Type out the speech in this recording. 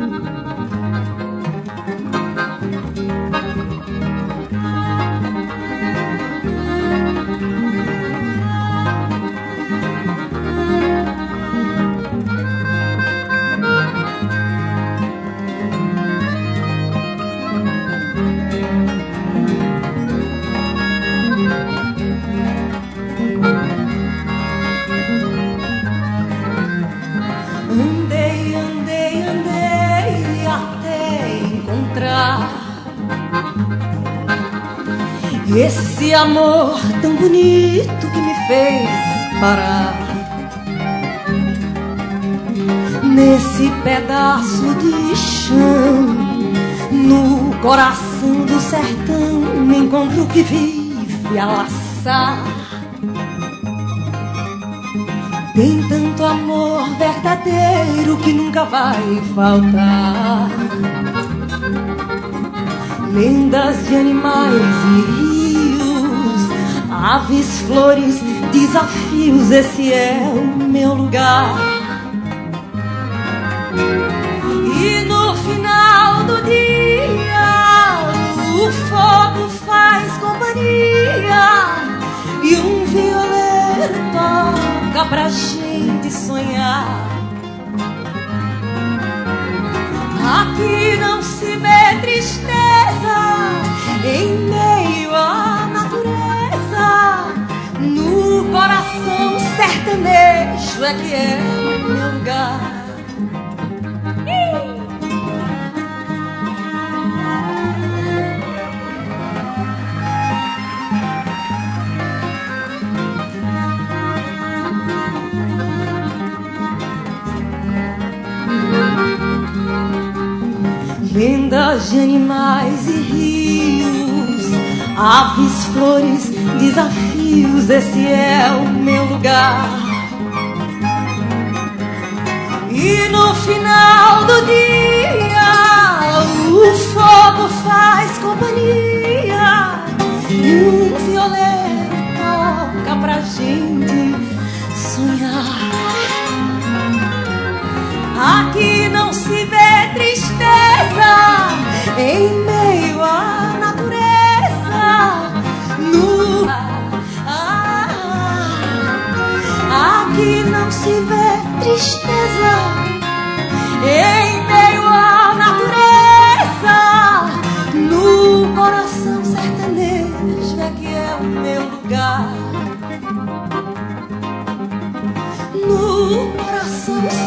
Andei, andei, andei até encontrar esse amor tão bonito que me fez parar nesse pedaço de chão, no coração do sertão. Me encontro que vive a laçar. Tem tanto amor verdadeiro que nunca vai faltar. Lendas de animais e rios, aves, flores, desafios, esse é o meu lugar. E no final do dia o fogo faz companhia e um violeiro toca pra gente sonhar. Aqui não se vê tristeza em meio à natureza. No coração sertanejo é que é o meu lugar. Lendas de animais e rios, aves, flores, desafios, esse é o meu lugar. E no final do dia o fogo faz companhia e um violeiro toca pra gente sonhar. Aqui não se vê tristeza em meio à natureza. Aqui não se vê tristeza em meio à natureza. No coração sertanejo é que é o meu lugar. No coração